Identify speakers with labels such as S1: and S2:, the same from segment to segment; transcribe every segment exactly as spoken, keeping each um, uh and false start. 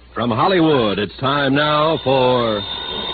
S1: From Hollywood, it's time now for...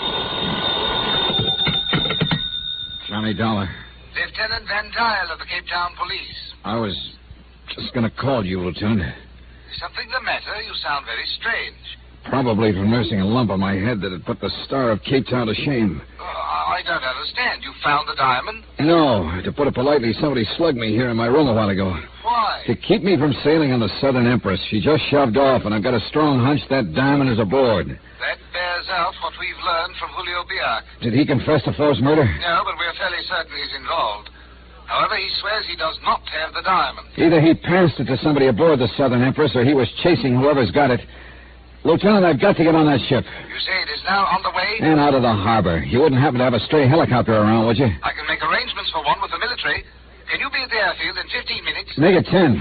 S2: Johnny Dollar.
S3: Lieutenant Van Dyl of the Cape Town Police.
S2: I was just going to call you, Lieutenant.
S3: Is something the matter? You sound very strange.
S2: Probably from nursing a lump on my head that had put the Star of Cape Town to shame.
S3: Oh, I don't understand. You found the diamond?
S2: No, to put it politely, somebody slugged me here in my room a while ago.
S3: Why?
S2: To keep me from sailing on the Southern Empress. She just shoved off, and I've got a strong hunch that diamond is aboard.
S3: That bears out what we've learned from Julio Biak.
S2: Did he confess to Forbes' murder?
S3: No, but we're fairly certain he's involved. However, he swears he does not have the diamond.
S2: Either he passed it to somebody aboard the Southern Empress, or he was chasing whoever's got it. Lieutenant, I've got to get on that ship.
S3: You say it is now on the way?
S2: And out of the harbor. You wouldn't happen to have a stray helicopter around, would you?
S3: I can make arrangements for one with the military. Can you be at the airfield in fifteen minutes?
S2: Make it ten.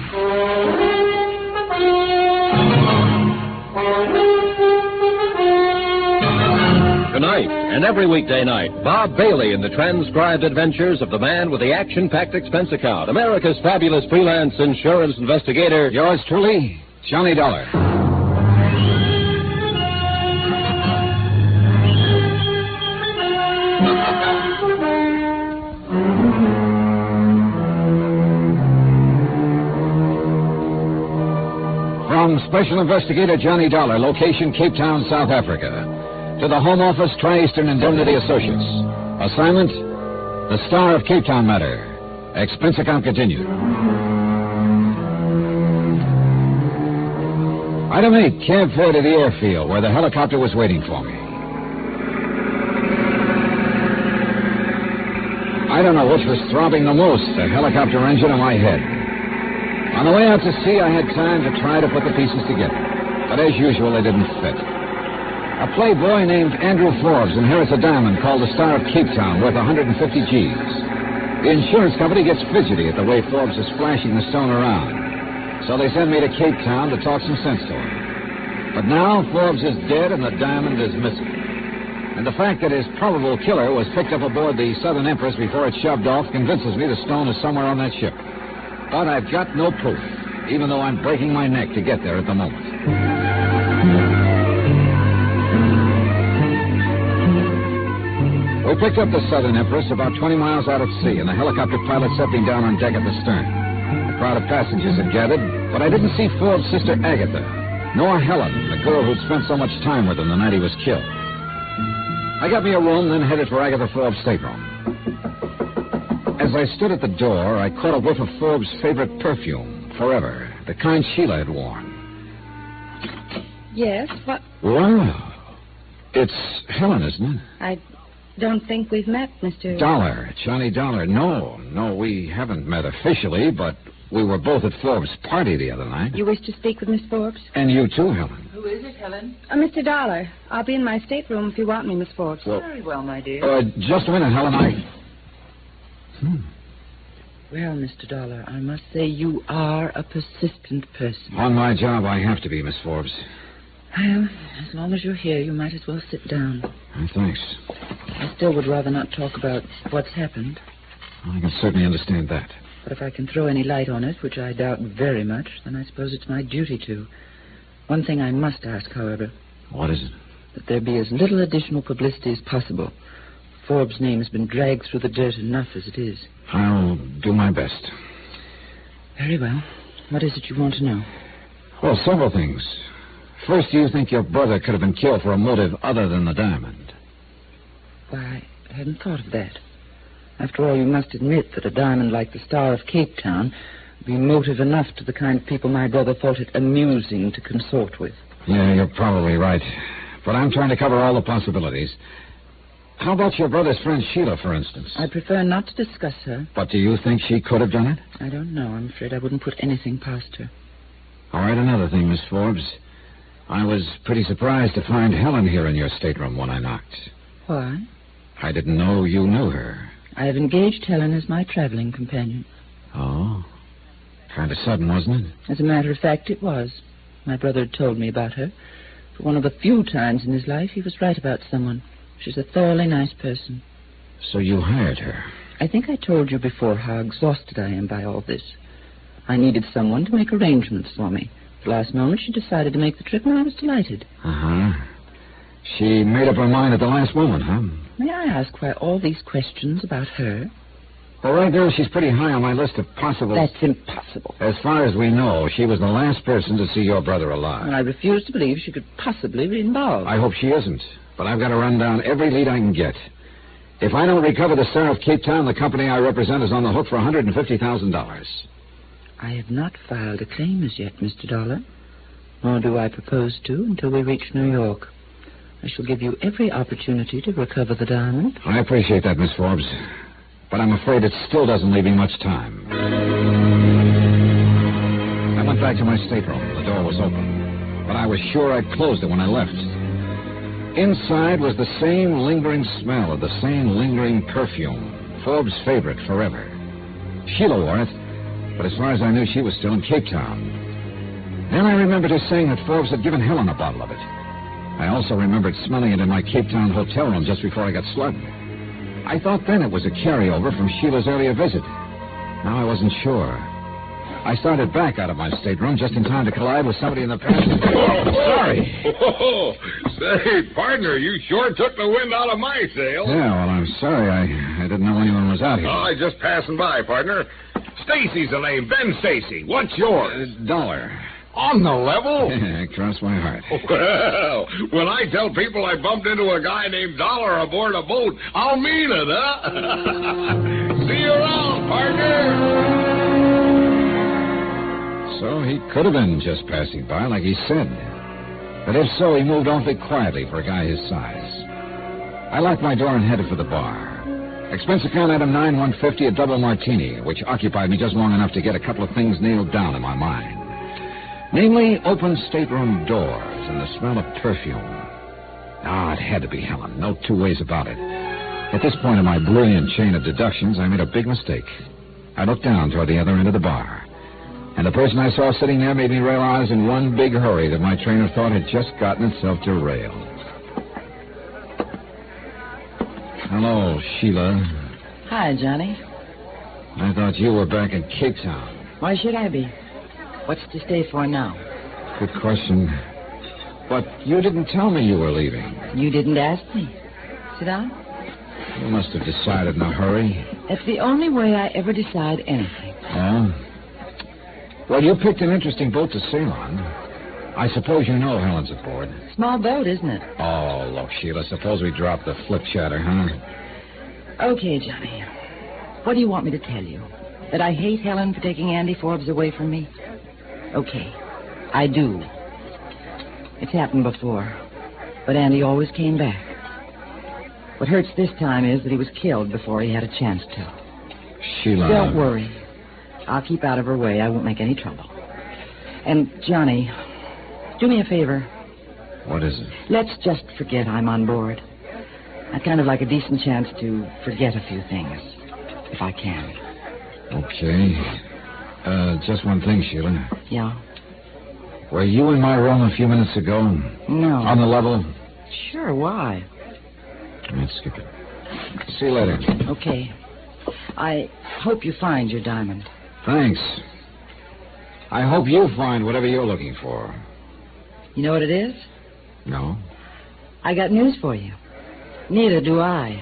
S1: Tonight, and every weekday night, Bob Bailey in the transcribed adventures of the man with the action-packed expense account, America's fabulous freelance insurance investigator.
S2: Yours truly, Johnny Dollar. From Special Investigator Johnny Dollar, location Cape Town, South Africa. To the Home Office, Tri-Eastern Indemnity Associates. Assignment, the Star of Cape Town matter. Expense account continued. Item eight, cab fare to the airfield, where the helicopter was waiting for me. I don't know which was throbbing the most, the helicopter engine or my head. On the way out to sea, I had time to try to put the pieces together. But as usual, they didn't fit. A playboy named Andrew Forbes inherits a diamond called the Star of Cape Town, worth one hundred fifty G's. The insurance company gets fidgety at the way Forbes is flashing the stone around. So they send me to Cape Town to talk some sense to him. But now Forbes is dead and the diamond is missing. And the fact that his probable killer was picked up aboard the Southern Empress before it shoved off convinces me the stone is somewhere on that ship. But I've got no proof, even though I'm breaking my neck to get there at the moment. We picked up the Southern Empress about twenty miles out at sea, and the helicopter pilot set me down on deck at the stern. A crowd of passengers had gathered, but I didn't see Forbes' sister Agatha, nor Helen, the girl who'd spent so much time with him the night he was killed. I got me a room, then headed for Agatha Forbes' stateroom. As I stood at the door, I caught a whiff of Forbes' favorite perfume, Forever, the kind Sheila had worn.
S4: Yes, what?
S2: Wow. It's Helen, isn't it?
S4: I don't think we've met, Mister
S2: Dollar, Johnny Dollar. No, no, we haven't met officially, but we were both at Forbes' party the other night.
S4: You wish to speak with Miss Forbes?
S2: And you too, Helen.
S5: Who is it, Helen?
S4: Uh, Mister Dollar. I'll be in my stateroom if you want me, Miss Forbes.
S2: Well,
S5: Very well, my dear.
S2: Uh, just a minute, Helen. I... Hmm.
S5: Well, Mister Dollar, I must say you are a persistent person.
S2: On my job, I have to be, Miss Forbes.
S5: Well, as long as you're here, you might as well sit down.
S2: Oh, thanks.
S5: I still would rather not talk about what's happened.
S2: I can certainly understand that.
S5: But if I can throw any light on it, which I doubt very much, then I suppose it's my duty to. One thing I must ask, however.
S2: What is it?
S5: That there be as little additional publicity as possible. Forbes' name has been dragged through the dirt enough as it is.
S2: I'll do my best.
S5: Very well. What is it you want to know?
S2: Well, several things. First, do you think your brother could have been killed for a motive other than the diamond?
S5: Why, I hadn't thought of that. After all, you must admit that a diamond like the Star of Cape Town would be motive enough to the kind of people my brother thought it amusing to consort with.
S2: Yeah, you're probably right. But I'm trying to cover all the possibilities. How about your brother's friend Sheila, for instance?
S5: I prefer not to discuss her.
S2: But do you think she could have done it?
S5: I don't know. I'm afraid I wouldn't put anything past her.
S2: All right, another thing, Miss Forbes. I was pretty surprised to find Helen here in your stateroom when I knocked.
S5: Why?
S2: I didn't know you knew her.
S5: I have engaged Helen as my traveling companion.
S2: Oh. Kind of sudden, wasn't it?
S5: As a matter of fact, it was. My brother had told me about her. For one of the few times in his life, he was right about someone. She's a thoroughly nice person.
S2: So you hired her?
S5: I think I told you before how exhausted I am by all this. I needed someone to make arrangements for me. the last moment, she decided to make the trip, and I was delighted.
S2: Uh-huh. She made up her mind at the last moment, huh?
S5: May I ask why all these questions about her?
S2: Well, right now, she's pretty high on my list of possible...
S5: That's impossible.
S2: As far as we know, she was the last person to see your brother alive.
S5: And I refuse to believe she could possibly be involved.
S2: I hope she isn't, but I've got to run down every lead I can get. If I don't recover the Star of Cape Town, the company I represent is on the hook for one hundred fifty thousand dollars.
S5: I have not filed a claim as yet, Mister Dollar, nor do I propose to until we reach New York. I shall give you every opportunity to recover the diamond.
S2: I appreciate that, Miss Forbes, but I'm afraid it still doesn't leave me much time. I went back to my stateroom. The door was open, but I was sure I'd closed it when I left. Inside was the same lingering smell of the same lingering perfume, Forbes' favorite forever. Sheila wore it, but as far as I knew, she was still in Cape Town. Then I remembered her saying that Forbes had given Helen a bottle of it. I also remembered smelling it in my Cape Town hotel room just before I got slugged. I thought then it was a carryover from Sheila's earlier visit. Now I wasn't sure. I started back out of my stateroom just in time to collide with somebody in the passenger. Oh, sorry.
S6: Oh, say, partner, you sure took the wind out of my sails.
S2: Yeah, well, I'm sorry. I, I didn't know anyone was out here.
S6: Oh, I just passing by, partner. Stacy's the name, Ben Stacy. What's yours?
S2: Uh, dollar.
S6: On the level?
S2: Yeah, cross my heart.
S6: Well, when I tell people I bumped into a guy named Dollar aboard a boat, I'll mean it, huh? See you around, partner.
S2: So he could have been just passing by, like he said. But if so, he moved awfully quietly for a guy his size. I locked my door and headed for the bar. Expense account item nine one fifty, a double martini, which occupied me just long enough to get a couple of things nailed down in my mind. Namely, open stateroom doors and the smell of perfume. Ah, it had to be Helen. No two ways about it. At this point in my brilliant chain of deductions, I made a big mistake. I looked down toward the other end of the bar. And the person I saw sitting there made me realize in one big hurry that my train of thought had just gotten itself derailed. Hello, Sheila.
S5: Hi, Johnny.
S2: I thought you were back in Cape Town.
S5: Why should I be? What's to stay for now?
S2: Good question. But you didn't tell me you were leaving.
S5: You didn't ask me. Sit down.
S2: You must have decided in a hurry.
S5: That's the only way I ever decide anything.
S2: Oh? Well, you picked an interesting boat to sail on. I suppose you know Helen's aboard.
S5: Small boat, isn't it?
S2: Oh, look, Sheila, suppose we drop the flip chatter, huh?
S5: Okay, Johnny. What do you want me to tell you? That I hate Helen for taking Andy Forbes away from me? Okay, I do. It's happened before, but Andy always came back. What hurts this time is that he was killed before he had a chance to.
S2: Sheila...
S5: Don't worry. I'll keep out of her way. I won't make any trouble. And, Johnny, do me a favor.
S2: What is it?
S5: Let's just forget I'm on board. I'd kind of like a decent chance to forget a few things, if I can.
S2: Okay. Uh, just one thing, Sheila.
S5: Yeah?
S2: Were you in my room a few minutes ago?
S5: No.
S2: On the level?
S5: Sure, why?
S2: Let's skip it. See you later.
S5: Okay. I hope you find your diamond.
S2: Thanks. I hope you find whatever you're looking for.
S5: You know what it is?
S2: No?
S5: I got news for you. Neither do I.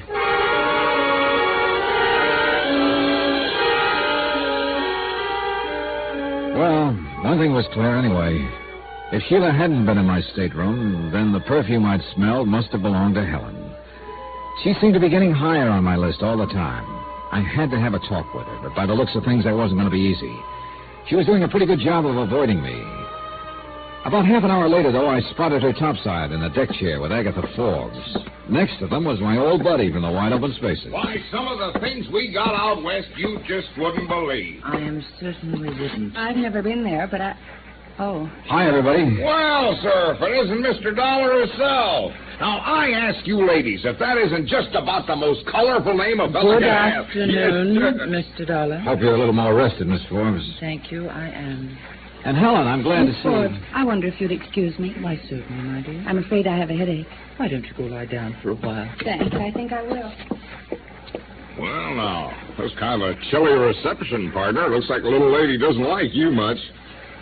S2: Well, one thing was clear anyway. If Sheila hadn't been in my stateroom, then the perfume I'd smelled must have belonged to Helen. She seemed to be getting higher on my list all the time. I had to have a talk with her, but by the looks of things, that wasn't going to be easy. She was doing a pretty good job of avoiding me. About half an hour later, though, I spotted her topside in a deck chair with Agatha Forbes. Next to them was my old buddy from the wide open spaces.
S6: Why, some of the things we got out west you just wouldn't believe.
S5: I am certain we wouldn't.
S4: I've never been there, but I... Oh.
S2: Hi, everybody.
S6: Well, sir, if it isn't Mister Dollar himself. Now, I ask you ladies, if that isn't just about the most colorful name a fellow
S5: Good
S6: can have.
S5: afternoon,
S6: Yes, sir.
S5: Mister Dollar.
S2: Hope you're a little more rested, Miss Forbes.
S5: Thank you, I am.
S2: And Helen, I'm glad
S4: Miss
S2: to see
S4: Forbes,
S2: you.
S4: I wonder if you'd excuse me.
S5: Why, certainly, my dear.
S4: I'm afraid I have a headache.
S5: Why don't you go lie down for a while?
S4: Thanks, I think I will.
S6: Well, now, that's kind of a chilly reception, partner. Looks like the little lady doesn't like you much.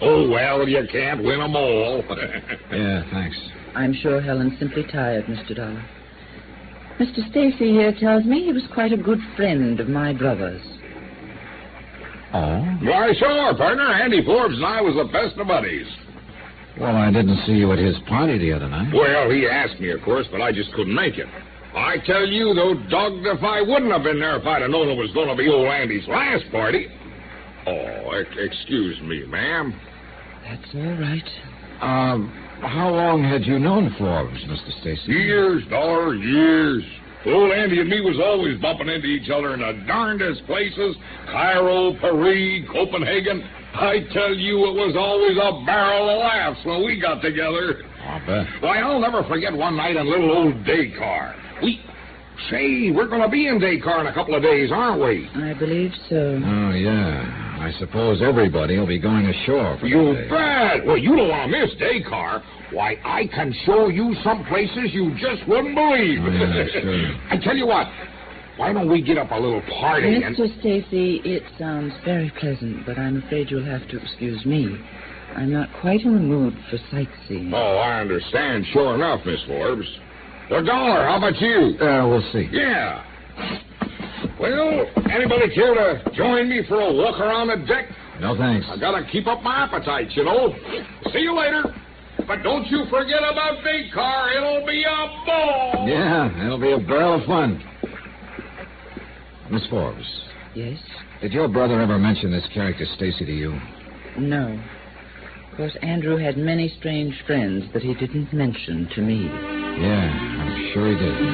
S6: Oh, well, you can't win 'em all.
S2: Yeah, thanks.
S5: I'm sure Helen's simply tired, Mister Dollar. Mister Stacy here tells me he was quite a good friend of my brother's.
S2: Oh?
S6: Why, sure, partner. Andy Forbes and I was the best of buddies.
S2: Well, I didn't see you at his party the other night.
S6: Well, he asked me, of course, but I just couldn't make it. I tell you, though, dogged if I wouldn't have been there if I'd have known it was going to be old Andy's last party. Oh, ex- excuse me, ma'am.
S5: That's all right.
S2: Um, how long had you known Forbes, Mister Stacy?
S6: Years, Dollar, years. Old Andy and me was always bumping into each other in the darndest places. Cairo, Paris, Copenhagen. I tell you, it was always a barrel of laughs when we got together.
S2: I'll bet.
S6: Why, I'll never forget one night in little old Dakar. We... Say, we're going to be in Dakar in a couple of days, aren't we?
S5: I believe so.
S2: Oh, yeah. I suppose everybody will be going ashore for
S6: You
S2: the day.
S6: bet. Well, you don't want to miss Dakar. Why, I can show you some places you just wouldn't believe.
S2: Oh, yeah, sure.
S6: I tell you what, why don't we get up a little party and...
S5: Mister Stacy, it sounds very pleasant, but I'm afraid you'll have to excuse me. I'm not quite in the mood for sightseeing.
S6: Oh, I understand. Sure enough, Miss Forbes. Well, Dollar, how about you?
S2: Uh, we'll see.
S6: Yeah. Well, anybody care to join me for a walk around the deck?
S2: No, thanks.
S6: I gotta keep up my appetite, you know. See you later. But don't you forget about Dakar. It'll be a ball.
S2: Yeah, it'll be a barrel of fun. Miss Forbes,
S5: Yes?
S2: did your brother ever mention this character Stacy to you?
S5: No. Of course, Andrew had many strange friends that he didn't mention to me.
S2: Yeah, I'm sure he did.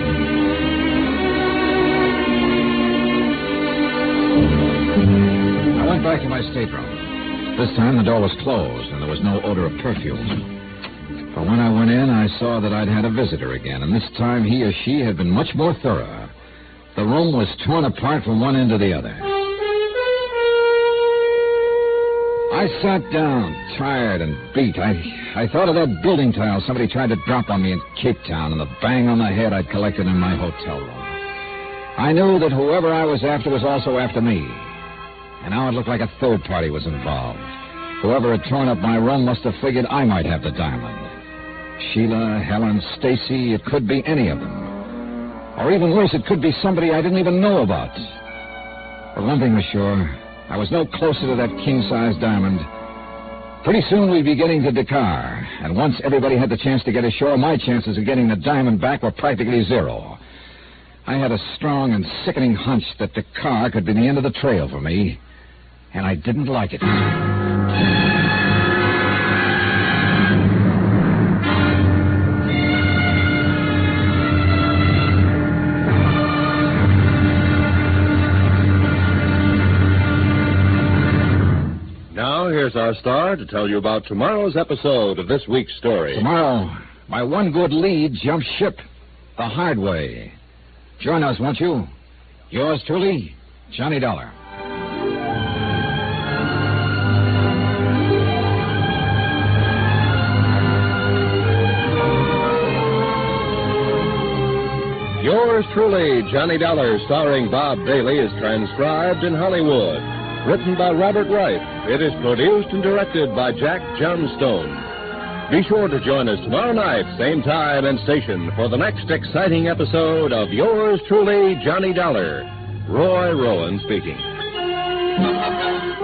S2: I went back to my stateroom. This time the door was closed and there was no odor of perfume. But when I went in, I saw that I'd had a visitor again, and this time he or she had been much more thorough. The room was torn apart from one end to the other. I sat down, tired and beat. I I thought of that building tile somebody tried to drop on me in Cape Town and the bang on the head I'd collected in my hotel room. I knew that whoever I was after was also after me. And now it looked like a third party was involved. Whoever had torn up my room must have figured I might have the diamond. Sheila, Helen, Stacy, it could be any of them. Or even worse, it could be somebody I didn't even know about. But one thing was sure, I was no closer to that king-size diamond. Pretty soon we'd be getting to Dakar, and once everybody had the chance to get ashore, my chances of getting the diamond back were practically zero. I had a strong and sickening hunch that Dakar could be the end of the trail for me, and I didn't like it.
S1: Now, here's our star to tell you about tomorrow's episode of this week's story.
S2: Tomorrow, my one good lead jumps ship the hard way. Join us, won't you? Yours truly, Johnny Dollar.
S1: Yours truly, Johnny Dollar, starring Bob Bailey, is transcribed in Hollywood. Written by Robert Wright. It is produced and directed by Jack Johnstone. Be sure to join us tomorrow night, same time and station, for the next exciting episode of Yours truly, Johnny Dollar. Roy Rowan speaking.